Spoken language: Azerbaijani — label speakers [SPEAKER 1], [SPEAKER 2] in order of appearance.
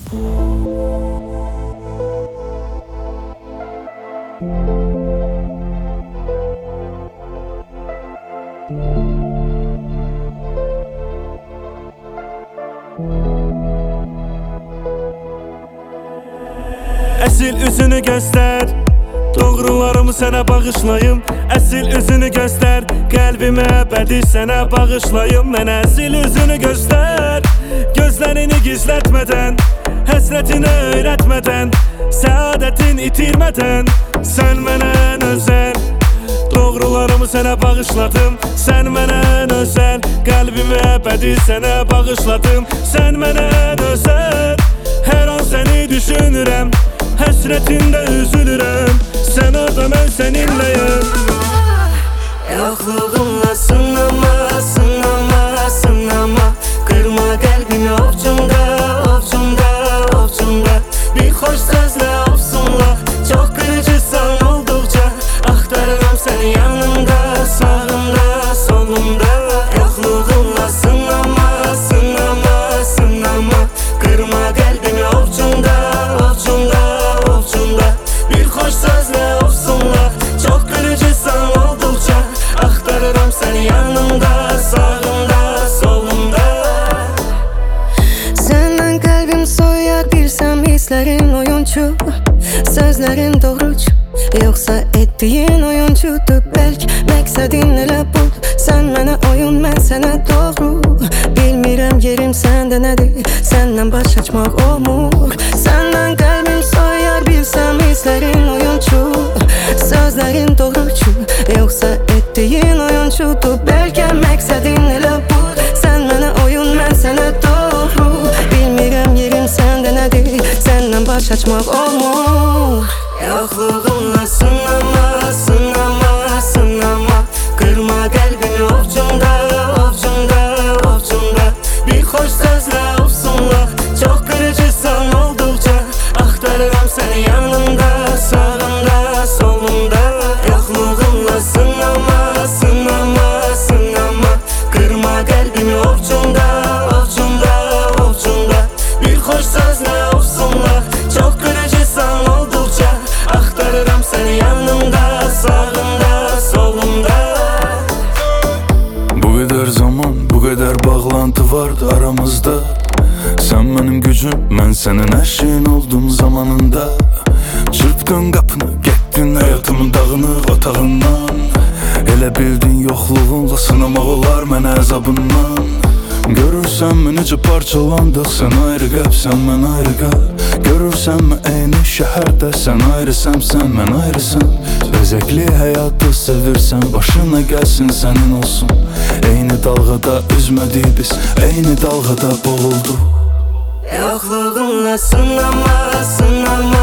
[SPEAKER 1] Əsil üzünü göstər, doğrularımı sənə bağışlayım. Əsil üzünü göstər, qəlbimi əbədi sənə bağışlayım. Mənə əsil üzünü göstər, gözlərini gizlətmədən, həsrətini öyrətmədən, səadətin itirmədən. Sən mənə ən özəl, doğrularımı sənə bağışladım. Sən mənə ən özəl, qəlbimi əbədi sənə bağışladım. Sən mənə ən özəl, hər an səni düşünürəm, həsrətində üzülürəm. Sən orada, mən səninləyəm.
[SPEAKER 2] Yoxluğunla sınama, sınama, sınama. Qırma qəlbimi ovcumda, ovcumda, ovcumda. Bir xoş sözlə ovsunla, çox qırıcısan olduqca. Axtarıram səni yanımda, sağımda, solumda. Yoxluğunla sınama, sınama, sınama. Qırma qəlbimi ovcumda, ovcumda, ovcumda. Bir xoş sözlə ovsunla, çox qırıcısan olduqca. Axtarıram səni yanımda, sağımda, solumda.
[SPEAKER 3] Səndən qəlbim soyaq, bilsəm hisslərin oyuncu, sözlərin doğrucu, yoxsa etdiyin oyuncudur. Bəlk məqsədin elə budur, sən mənə oyun, mən sənə doğru. Bilmirəm yerim səndə nədir, səndən baş açmaq olmur. Səndən qəlbim soyar, bilsəm hisslərin oyuncu, sözlərin doğrucu, yoxsa etdiyin oyuncudur. Bəlkə məqsədin elə budur, sən mənə oyun, mən sənə doğru. Bilmirəm yerim səndə nədir, səndən baş açmaq olmur.
[SPEAKER 2] Yoxluğunla sınama, sınama, sınama. Qırma qəlbimi ovcumda, ovcumda, ovcumda. Bir xoş sözlə ovsunla, çox qırıcısan olduqca. Axtarıram səni yanımda, sağımda, solumda. Yoxluğunla sınama, sınama, sınama. Qırma qəlbimi ovcumda, ovcumda, ovcumda. Bir xoş sözlə ovsunla, çox qırıcısan olduqca. Axtarıram səni yanımda, sağımda, solumda.
[SPEAKER 4] Bu qədər zaman, bu qədər bağlantı vardı aramızda. Sən mənim gücüm, mən sənin hər şeyin oldum zamanında. Çırpdın qapını, getdin həyatımın dağınıq otağından. Elə bildin yoxluğunla sınamaq olar mənə əzabından. Görürsənmi necə parçalandıq, sən ayrı qəlb, sən mən ayrı qəlb. Görürsənmi eyni şəhərdə, sən ayrısan, sən mən ayrısan. Bəzəkli həyatı sevirsən, başına gəlsin sənin olsun. Eyni dalğada üzmədik biz, eyni dalğada boğulduq.
[SPEAKER 2] Yoxluğunla sınama, sınama,